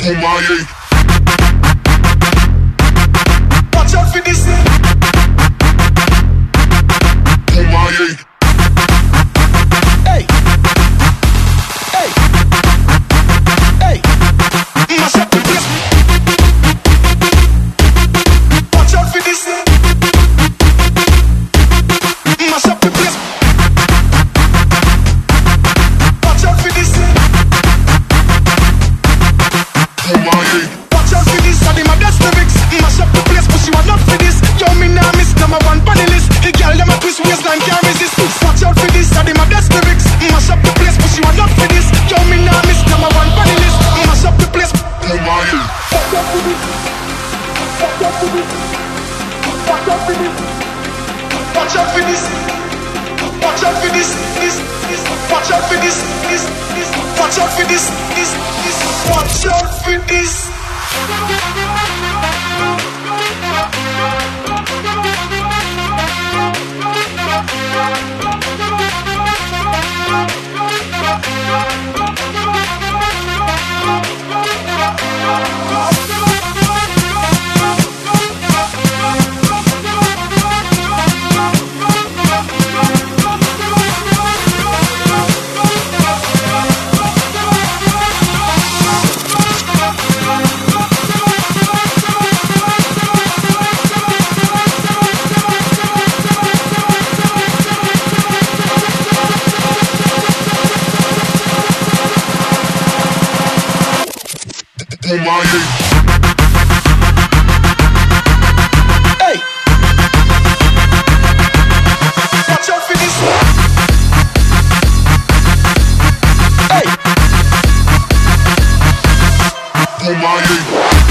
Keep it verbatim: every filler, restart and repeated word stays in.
Kumaye. Watch out for this. Kumaye. Hey, hey, hey. Mash up the place. Watch out for this. Mash up the place. Watch out for this. Kumaye. Watch out for this. I my best lyrics. Mash up the place, but you are not for this. Yo, me nah miss number one bunny list. The girl them a twist waistline can't resist. Watch out for this. I my best lyrics. Mash up the place, but you are not for this. Yo, me nah miss number one bunny list. Mash up the place. Kumaye. Watch out for this. Watch out for this. Watch out for this. Watch out for this. Watch out for this. This. This. Watch out for this. This. This. Watch out for this. This. This. Watch out for this. Kumaye. Hey, watch out for this. Hey, Kumaye.